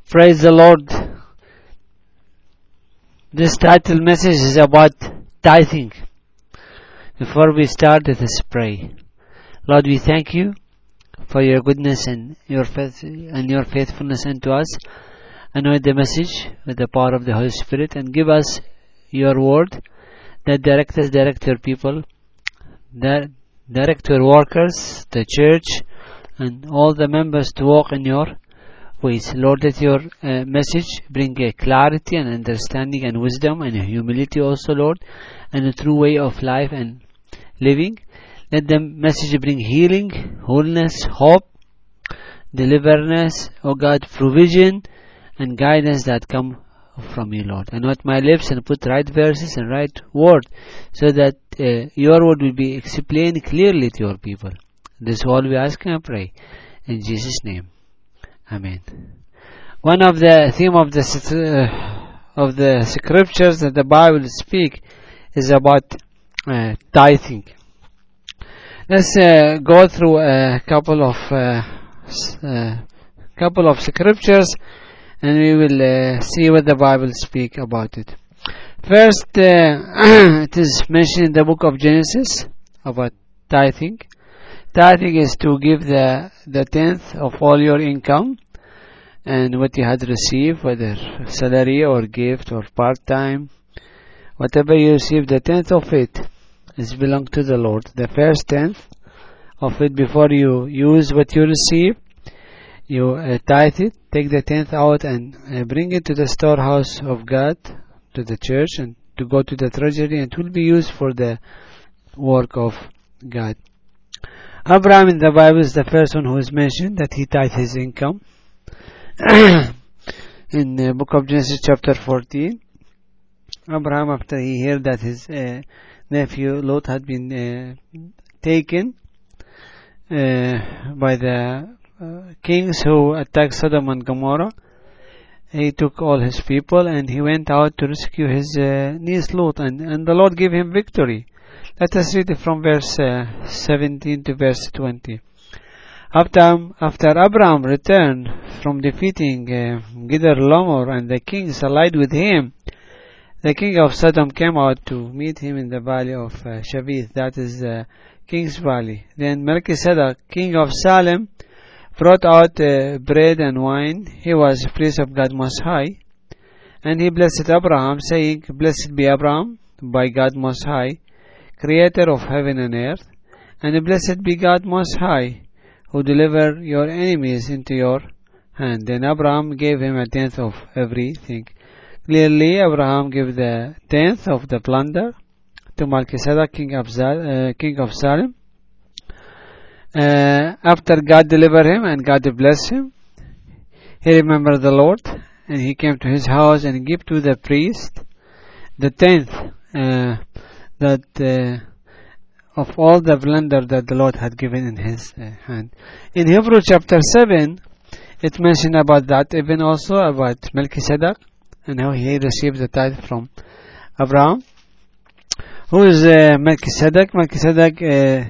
Praise the Lord. This title message is about tithing. Before we start, let us pray. Lord, we thank you for your goodness and your faithfulness unto us. Anoint the message with the power of the Holy Spirit and give us your word that direct your people, that direct your workers, the church, and all the members to walk in your ways. Lord, let your message bring a clarity and understanding and wisdom and humility also, Lord, and a true way of life and living. Let the message bring healing, wholeness, hope, deliverance, oh God, provision and guidance that come from you, Lord. Anoint my lips and put right verses and right word so that your word will be explained clearly to your people. This all we ask and pray in Jesus' name. Amen. One of the theme of the scriptures that the Bible speak is about tithing. Let's go through a couple of scriptures, and we will see what the Bible speak about it. First, it is mentioned in the book of Genesis about tithing. Tithing is to give the tenth of all your income and what you had received, whether salary or gift or part-time. Whatever you receive, the tenth of it is belong to the Lord. The first tenth of it, before you use what you receive, you tithe it, take the tenth out and bring it to the storehouse of God, to the church, and to go to the treasury, and it will be used for the work of God. Abraham in the Bible is the first one who is mentioned that he tithed his income. In the book of Genesis chapter 14, Abraham, after he heard that his nephew Lot had been taken by the kings who attacked Sodom and Gomorrah, he took all his people and he went out to rescue his niece Lot, and the Lord gave him victory. Let us read it from verse 17 to verse 20. After Abraham returned from defeating Gedorlaomer and the kings allied with him, the king of Sodom came out to meet him in the valley of Shavith, that is the king's valley. Then Melchizedek, king of Salem, brought out bread and wine. He was priest of God Most High, and he blessed Abraham, saying, Blessed be Abraham by God Most High, creator of heaven and earth, and blessed be God Most High, who deliver your enemies into your hand. Then Abraham gave him a tenth of everything. Clearly, Abraham gave the tenth of the plunder to Melchizedek, king of Salem. After God delivered him and God blessed him, he remembered the Lord, and he came to his house and gave to the priest the tenth of all the plunder that the Lord had given in his hand. In Hebrews chapter 7, it mentioned about that, even also about Melchizedek and how he received the tithe from Abraham. Who is Melchizedek? Melchizedek,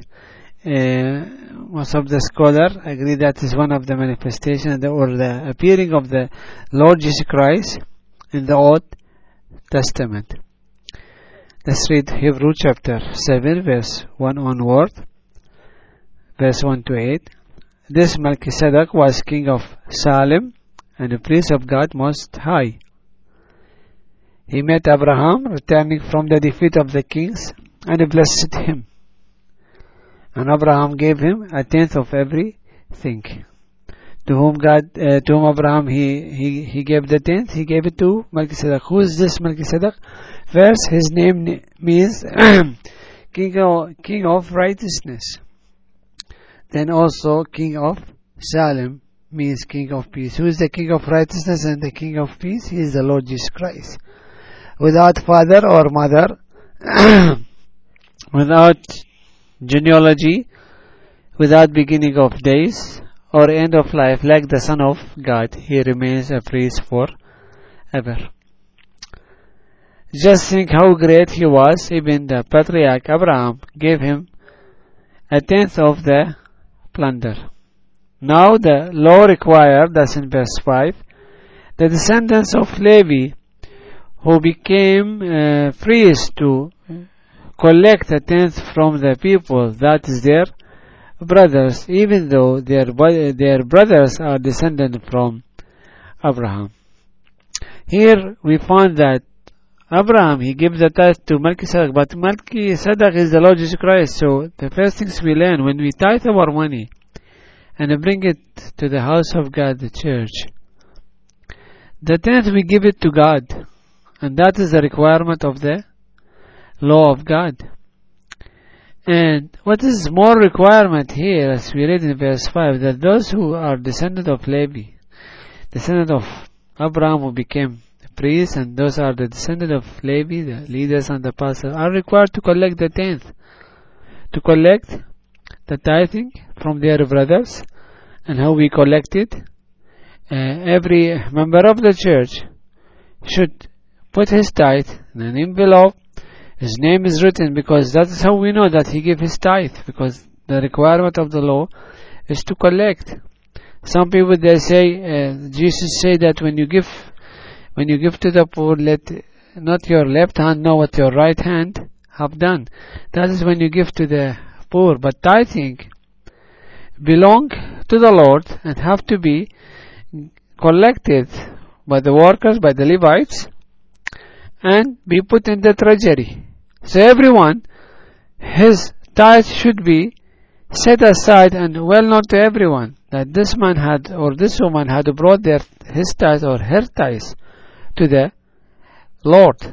most of the scholars agree that is one of the manifestations or the appearing of the Lord Jesus Christ in the Old Testament. Let's read Hebrews chapter 7, verse 1 onward, verse 1 to 8. This Melchizedek was king of Salem and a priest of God Most High. He met Abraham returning from the defeat of the kings and blessed him. And Abraham gave him a tenth of everything. To whom Abraham he gave the tenth, he gave it to Melchizedek. Who is this Melchizedek? First, his name means king of righteousness. Then also king of Salem means king of peace. Who is the king of righteousness and the king of peace? He is the Lord Jesus Christ. Without father or mother, without genealogy, without beginning of days or end of life, like the Son of God, he remains a priest forever. Just think how great he was. Even the patriarch Abraham gave him a tenth of the plunder. Now the law required, that's in verse 5, the descendants of Levi who became priests to collect a tenth from the people, that is their brothers, even though their brothers are descended from Abraham. Here we find that Abraham, he gives the tithe to Melchizedek, but Melchizedek is the Lord Jesus Christ. So the first things we learn, when we tithe our money and bring it to the house of God, the church, the tenth we give it to God, and that is the requirement of the law of God. And what is more requirement here, as we read in verse 5, that those who are descendant of Levi, descendant of Abraham who became priests, and those are the descendant of Levi, the leaders and the pastors, are required to collect the tenth, to collect the tithing from their brothers. And how we collect it? Every member of the church should put his tithe in an envelope. His name is written, because that is how we know that he gave his tithe, because the requirement of the law is to collect. Some people, they say, Jesus said that when you give to the poor, let not your left hand know what your right hand have done. That is when you give to the poor. But tithing belong to the Lord and have to be collected by the workers, by the Levites, and be put in the treasury. So everyone, his tithe should be set aside and well known to everyone, that this man had, or this woman had brought his tithe or her tithe to the Lord.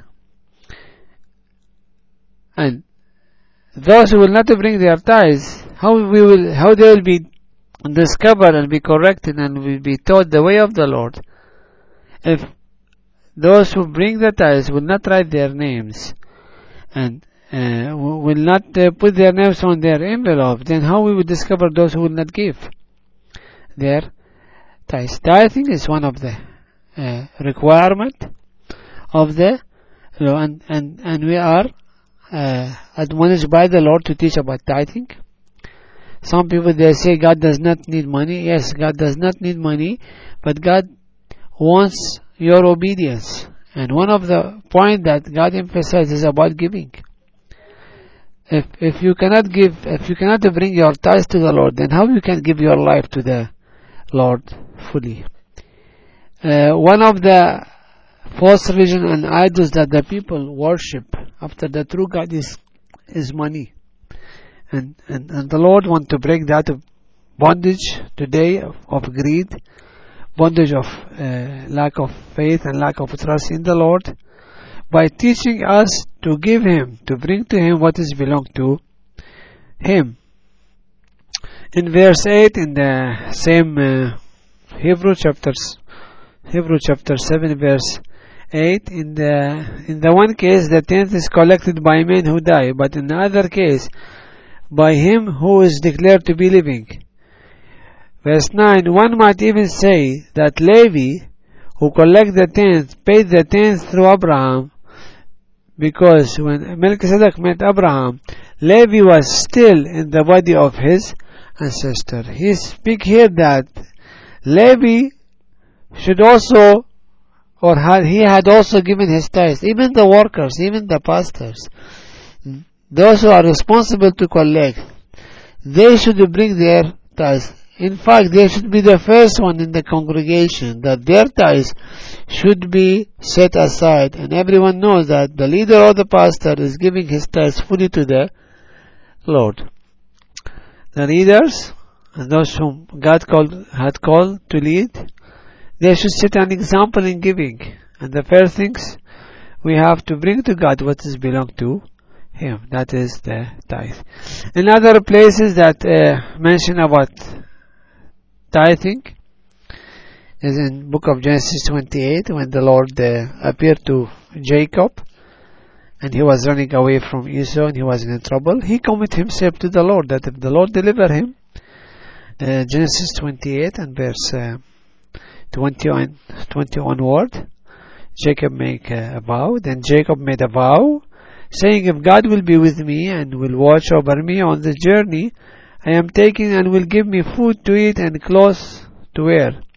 And those who will not bring their tithes, how they will be discovered and be corrected and will be taught the way of the Lord, if those who bring the tithes will not write their names and will not put their names on their envelope, then how we will discover those who will not give their tithes? Tithing is one of the requirement of the law, and we are admonished by the Lord to teach about tithing. Some people, they say God does not need money. Yes, God does not need money, but God wants your obedience. And one of the points that God emphasizes about giving. If you cannot give, if you cannot bring your tithes to the Lord, then how you can give your life to the Lord fully? One of the false religion and idols that the people worship after the true God is money. And the Lord wants to break that bondage today of greed, bondage of lack of faith and lack of trust in the Lord, by teaching us to give Him, to bring to Him what is belong to Him. In verse 8 in the same Hebrew chapter 7 verse 8, in the one case the tenth is collected by men who die, but in the other case by him who is declared to be living. Verse 9, one might even say that Levi, who collect the tenth, paid the tenth through Abraham, because when Melchizedek met Abraham, Levi was still in the body of his ancestor. He speaks here that Levi should also, he had also given his tithes. Even the workers, even the pastors, those who are responsible to collect, they should bring their tithes. In fact, they should be the first one in the congregation, that their tithes should be set aside, and everyone knows that the leader or the pastor is giving his tithes fully to the Lord. The leaders and those whom God had called to lead, they should set an example in giving. And the first things we have to bring to God what is belong to Him, that is the tithe. In other places that mention about tithing is in book of Genesis 28, when the Lord appeared to Jacob and he was running away from Esau and he was in trouble. He committed himself to the Lord, that if the Lord deliver him, Genesis 28 and verse 20 onward, Jacob make a vow. Then Jacob made a vow, saying, if God will be with me and will watch over me on the journey I am taking, and will give me food to eat and clothes to wear,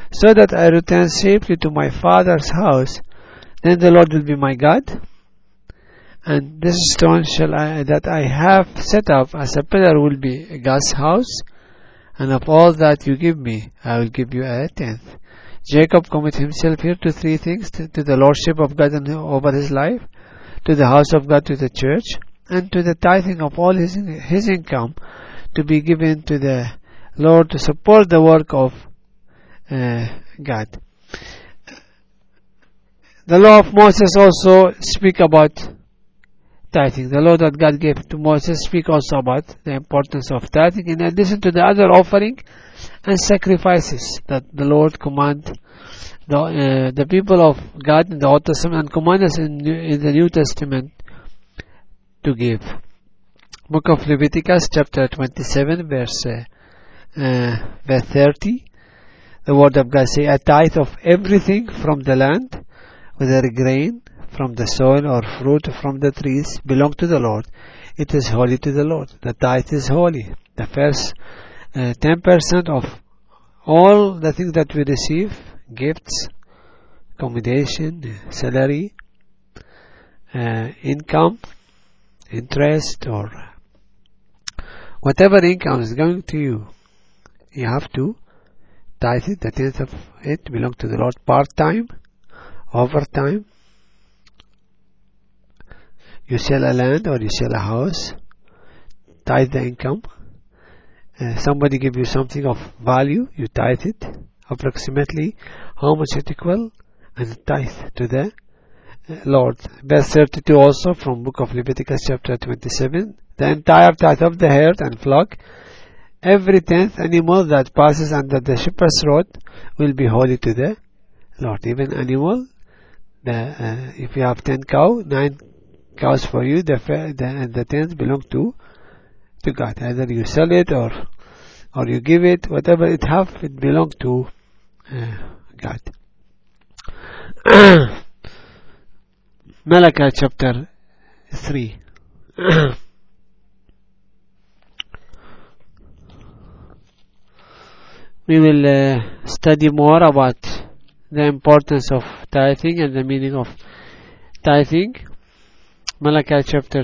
so that I return safely to my father's house. Then the Lord will be my God, and this stone that I have set up as a pillar will be God's house, and of all that you give me, I will give you a tenth. Jacob committed himself here to three things: to the lordship of God over his life, to the house of God, to the church, and to the tithing of all his income to be given to the Lord to support the work of God. The law of Moses also speak about tithing. The law that God gave to Moses speak also about the importance of tithing, in addition to the other offering and sacrifices that the Lord command the people of God in the Old Testament and command us in the New Testament to give. Book of Leviticus chapter 27 verse 30. The word of God says, a tithe of everything from the land, whether grain from the soil or fruit from the trees, belong to the Lord. It is holy to the Lord. The tithe is holy. The first 10% of all the things that we receive, gifts, accommodation, salary, income, interest, or whatever income is going to you, you have to tithe it. The tenth of it belongs to the Lord. Part-time, overtime, you sell a land or you sell a house, tithe the income. Somebody give you something of value, you tithe it, approximately how much it equal, and tithe to the Lord. Verse 32 also from book of Leviticus chapter 27. The entire tithe of the herd and flock, every 10th animal that passes under the shepherd's rod, will be holy to the Lord. Even animal, if you have 10 cows, 9 cows for you, the 10th belong to God. Either you sell it or you give it, whatever it have, it belong to God. Malachi chapter 3. We will study more about the importance of tithing and the meaning of tithing. Malachi chapter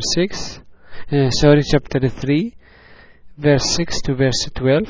3, verse 6 to verse 12.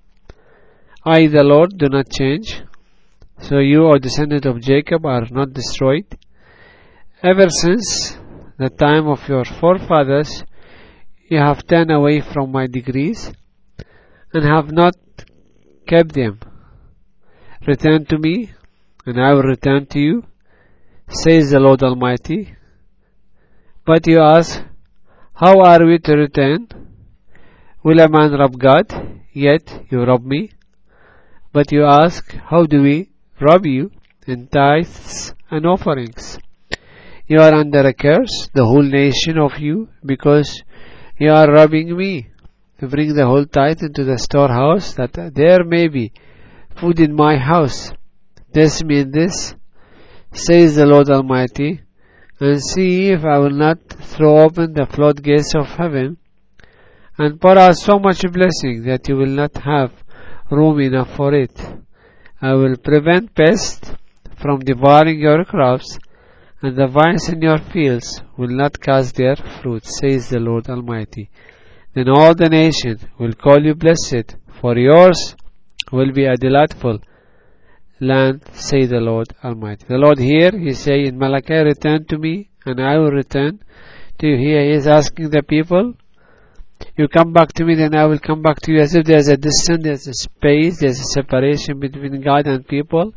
I, the Lord, do not change, so you, O descendant of Jacob, are not destroyed. Ever since the time of your forefathers, you have turned away from my decrees and have not kept them. Return to me, and I will return to you, says the Lord Almighty. But you ask, how are we to return? Will a man rob God? Yet you rob me. But you ask, how do we rob you? In tithes and offerings. You are under a curse, the whole nation of you, because you are robbing me. To bring the whole tithe into the storehouse, that there may be food in my house. This means this, says the Lord Almighty, and see if I will not throw open the floodgates of heaven and pour out so much blessing that you will not have room enough for it. I will prevent pests from devouring your crops, and the vines in your fields will not cast their fruit, says the Lord Almighty. Then all the nations will call you blessed, for yours will be a delightful land, say the Lord Almighty. The Lord here, He say in Malachi, return to me, and I will return to you. Here He is asking the people, you come back to me, then I will come back to you, as if there's a distance, there's a space, there's a separation between God and people.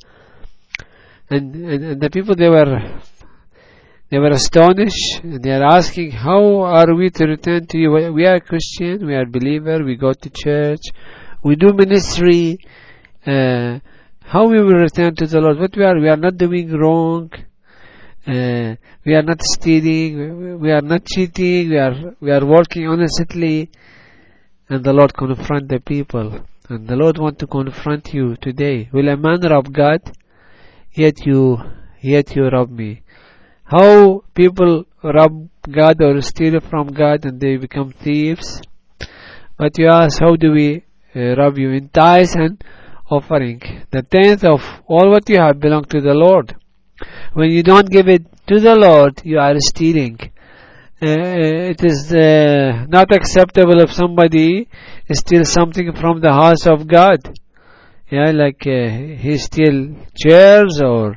And the people, they were astonished, and they are asking, how are we to return to you? We are Christian, we are believer, we go to church, we do ministry. How we will return to the Lord? What we are not doing wrong. We are not stealing. We are not cheating. We are working honestly. And the Lord confront the people. And the Lord want to confront you today. Will a man rob God? Yet you rob me. How people rob God or steal from God and they become thieves? But you ask, how do we rob you? In tithes and offering. The tenth of all what you have belongs to the Lord. When you don't give it to the Lord, you are stealing. It is not acceptable if somebody steals something from the house of God. Yeah, like he steals chairs or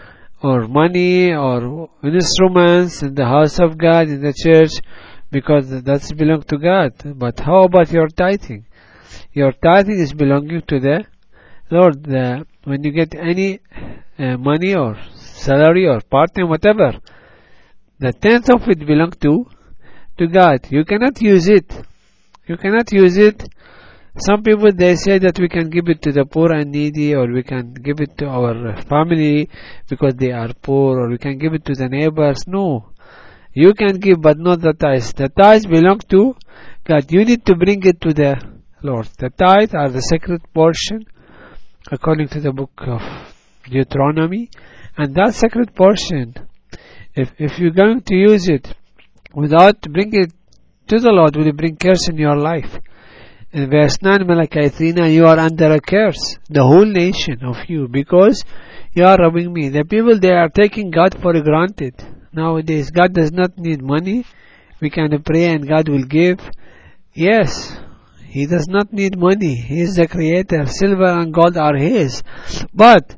money or instruments in the house of God, in the church, because that's belong to God. But how about your tithing? Your tithing is belonging to the Lord. When you get any money or salary or part-time, whatever, the tenth of it belongs to God. You cannot use it. You cannot use it. Some people, they say that we can give it to the poor and needy, or we can give it to our family because they are poor, or we can give it to the neighbors. No. You can give, but not the tithes. The tithes belong to God. You need to bring it to the Lord. The tithes are the sacred portion according to the book of Deuteronomy. And that sacred portion, if you're going to use it without bringing it to the Lord, will bring curse in your life. In verse 9, Malachi 3, you are under a curse, the whole nation of you, because you are robbing me. The people, they are taking God for granted. Nowadays, God does not need money. We can pray and God will give. Yes, He does not need money. He is the creator. Silver and gold are His. But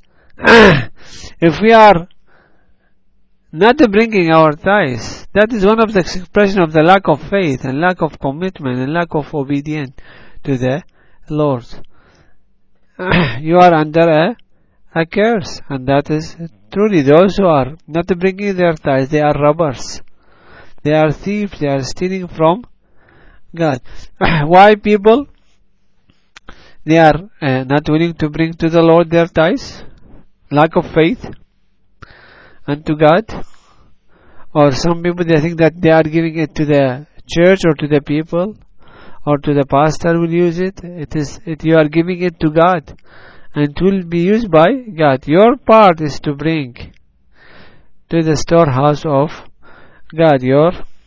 if we are not bringing our tithes, that is one of the expression of the lack of faith and lack of commitment and lack of obedience to the Lord. You are under a curse, and that is truly those who are not bringing their tithes, they are robbers. They are thieves. They are stealing from God. Why people? They are not willing to bring to the Lord their tithes? Lack of faith unto God. Or some people, they think that they are giving it to the church or to the people or to the pastor will use it. You are giving it to God, and it will be used by God. Your part is to bring to the storehouse of God your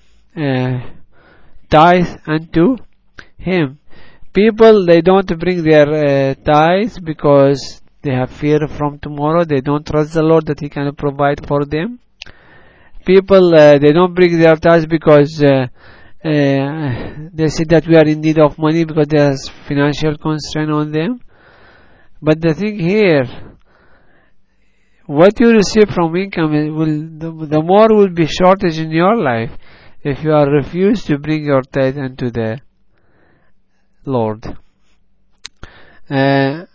tithe unto Him. People, they don't bring their tithes because they have fear from tomorrow. They don't trust the Lord that He can provide for them. People, they don't bring their tithes because they say that we are in need of money because there's financial constraint on them. But the thing here, what you receive from income the more will be shortage in your life if you are refused to bring your tithe unto the Lord. There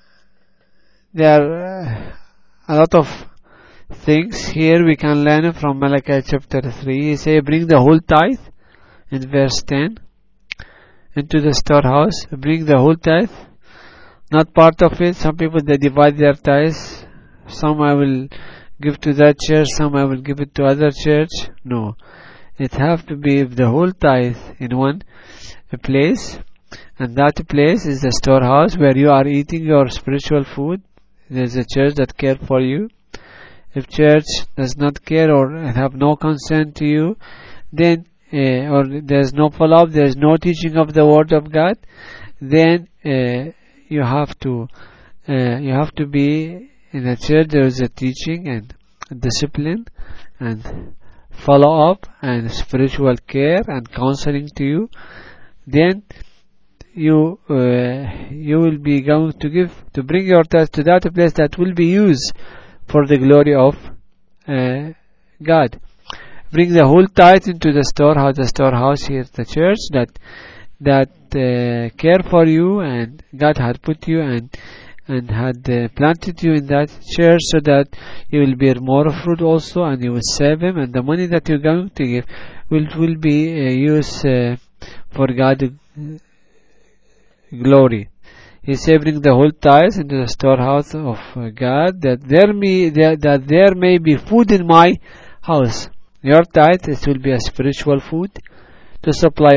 are a lot of things here we can learn from Malachi chapter 3. He say, bring the whole tithe in verse 10 into the storehouse. Bring the whole tithe, not part of it. Some people, they divide their tithes. Some I will give to that church, some I will give it to other church. No, it have to be the whole tithe in one place, and that place is the storehouse where you are eating your spiritual food. There is a church that care for you. If church does not care or have no concern to you, then or there is no follow-up, there is no teaching of the Word of God, then you have to be in a church. There is a teaching and discipline and follow-up and spiritual care and counseling to you. Then you will be going to bring your tithe to that place that will be used for the glory of God. Bring the whole tithe into the storehouse. The storehouse here, the church that care for you, and God had put you and had planted you in that church so that you will bear more fruit also, and you will serve Him, and the money that you're going to give will be used for God's glory. He said, bring the whole tithes into the storehouse of God, that there may be food in my house. Your tithe, it will be a spiritual food to supply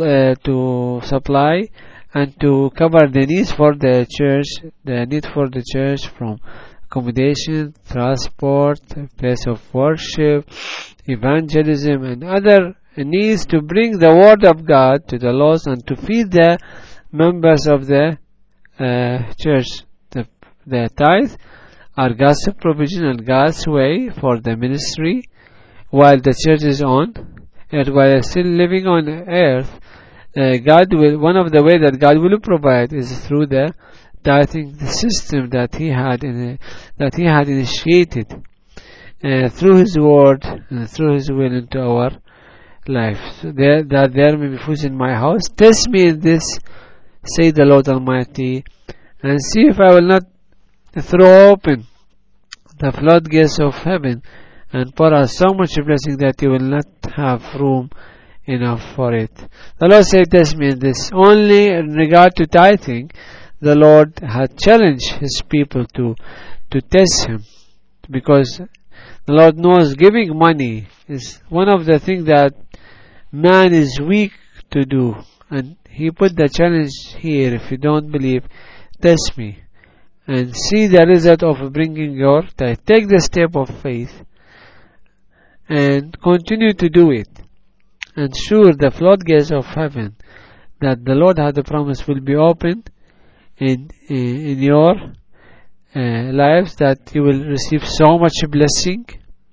and to cover the needs for the church, the need for the church from accommodation, transport, place of worship, evangelism, and other needs, to bring the Word of God to the lost and to feed the members of the church, the the tithe are God's provision and God's way for the ministry while the church is on earth, while still living on earth. God will, one of the ways that God will provide is through the tithing system that He had initiated through His word and through His will into our life. So there may be food in my house. Test me in this, say the Lord Almighty, and see if I will not throw open the floodgates of heaven and pour out so much blessing that you will not have room enough for it. The Lord said, test me in this. Only in regard to tithing, the Lord had challenged His people to test Him, because the Lord knows giving money is one of the things that man is weak to do, and He put the challenge here. If you don't believe, test me and see the result of bringing your tithe. Take the step of faith and continue to do it. And sure, the floodgates of heaven that the Lord had promised will be opened in your lives, that you will receive so much blessing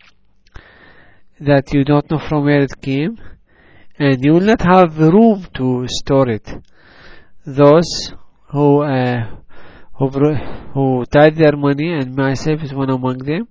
that you don't know from where it came, and you will not have room to store it. Those who tithe their money, and myself is one among them,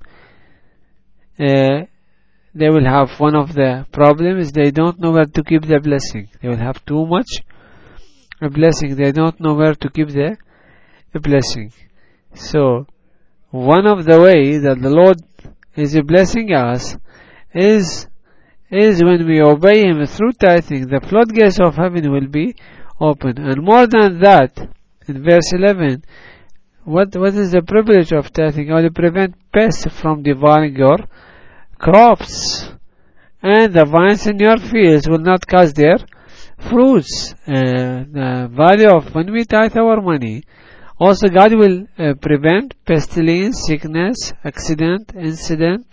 they will have one of the problems. They don't know where to keep the blessing. They will have too much a blessing. They don't know where to keep the blessing. So one of the ways that the Lord is blessing us is when we obey Him through tithing. The floodgates of heaven will be open. And more than that, in verse 11, what is the privilege of tithing? It will prevent pests from devouring your crops, and the vines in your fields will not cast their fruits. The value of when we tithe our money, also God will prevent pestilence, sickness, accident, incident,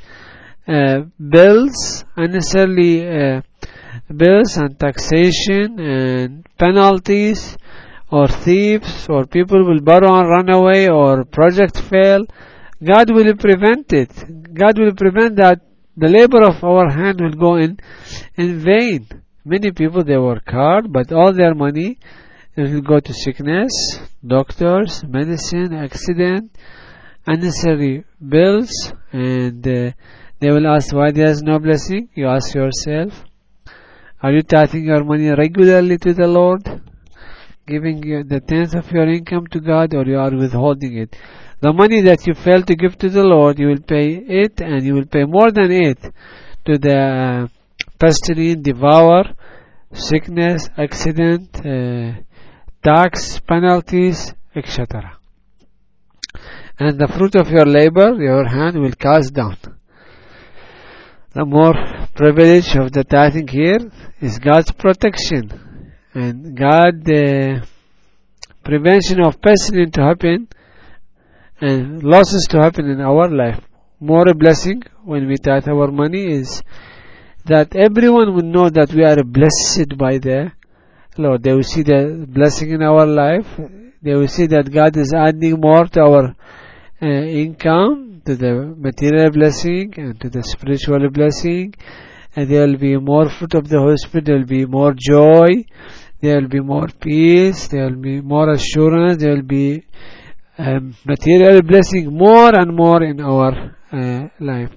bills, unnecessarily bills and taxation and penalties, or thieves, or people will borrow and run away, or project fail. God will prevent it. God will prevent that. The labor of our hand will go in vain. Many people, they work hard, but all their money will go to sickness, doctors, medicine, accident, unnecessary bills, and they will ask why there is no blessing. You ask yourself, are you tithing your money regularly to the Lord, giving the tenth of your income to God, or you are withholding it? The money that you fail to give to the Lord, you will pay it, and you will pay more than it to the pestilence, devour, sickness, accident, tax, penalties, etc. And the fruit of your labor, your hand will cast down. The more privilege of the tithing here is God's protection and God's prevention of pestilence to happen and losses to happen in our life. More a blessing when we tithe our money is that everyone will know that we are blessed by the Lord. They will see the blessing in our life. They will see that God is adding more to our income, to the material blessing and to the spiritual blessing. And there will be more fruit of the Holy Spirit. There will be more joy. There will be more peace. There will be more assurance. There will be material blessing more and more in our life.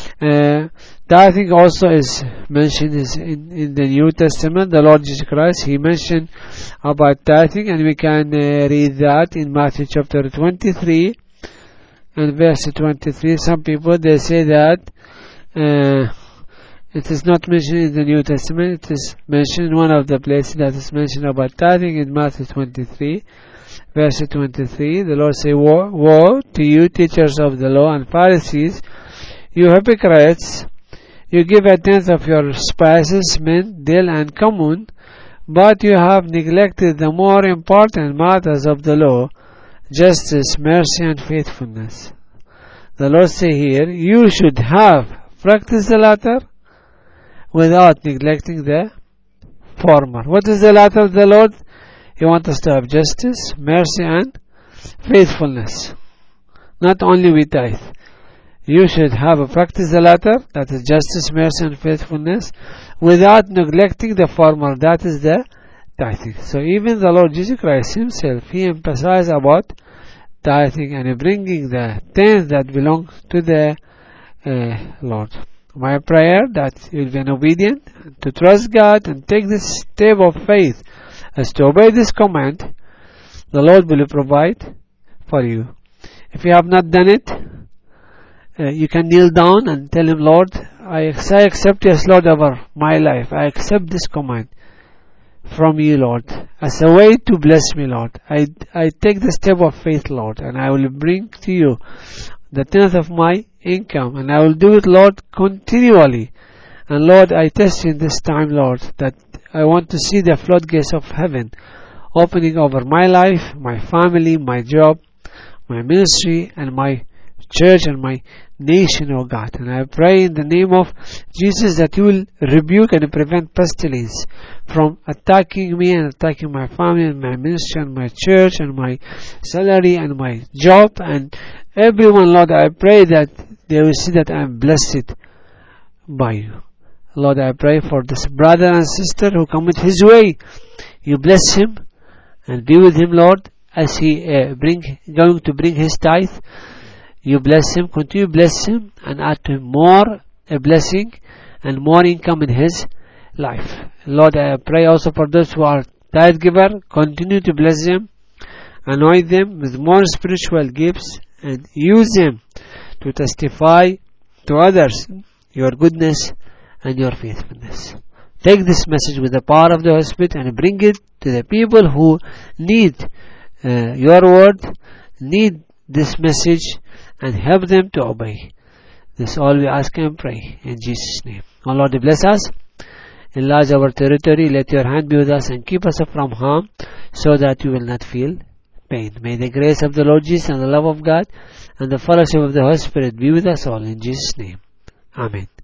Tithing also is mentioned in the New Testament. The Lord Jesus Christ, He mentioned about tithing, and we can read that in Matthew chapter 23 and verse 23. Some people, they say that it is not mentioned in the New Testament. It is mentioned in one of the places that is mentioned about tithing in Matthew 23. Verse 23, the Lord say, Woe to you, teachers of the law and Pharisees, you hypocrites! You give a tenth of your spices, mint, dill, and cumin, but you have neglected the more important matters of the law, justice, mercy, and faithfulness. The Lord say here, you should have practiced the latter without neglecting the former. What is the latter of the Lord? He wants us to have justice, mercy, and faithfulness. not only with tithe. You should have a practice the latter, that is justice, mercy, and faithfulness, without neglecting the former, that is the tithing. So even the Lord Jesus Christ himself, he emphasized about tithing and bringing the tenth that belongs to the Lord. My prayer that you will be obedient, to trust God and take this step of faith as to obey this command. The Lord will provide for you. If you have not done it, you can kneel down and tell him, Lord, I accept you as Lord over my life. I accept this command from you, Lord, as a way to bless me, Lord. I take the step of faith, Lord, and I will bring to you the tenth of my income, and I will do it, Lord, continually. And Lord, I test you in this time, Lord, that I want to see the floodgates of heaven opening over my life, my family, my job, my ministry, and my church and my nation, oh God. And I pray in the name of Jesus that you will rebuke and prevent pestilence from attacking me and attacking my family and my ministry and my church and my salary and my job and everyone, Lord. I pray that they will see that I am blessed by you. Lord, I pray for this brother and sister who come with his way. You bless him and be with him, Lord, as he going to bring his tithe. You bless him, continue to bless him, and add to him more a blessing and more income in his life. Lord, I pray also for those who are tithe giver. Continue to bless them, anoint them with more spiritual gifts, and use them to testify to others your goodness and your faithfulness. Take this message with the power of the Holy Spirit and bring it to the people who need your word, need this message, and help them to obey. This all we ask and pray in Jesus' name. Oh Lord, bless us, enlarge our territory, let your hand be with us and keep us from harm so that we will not feel pain. May the grace of the Lord Jesus and the love of God and the fellowship of the Holy Spirit be with us all in Jesus' name. Amen.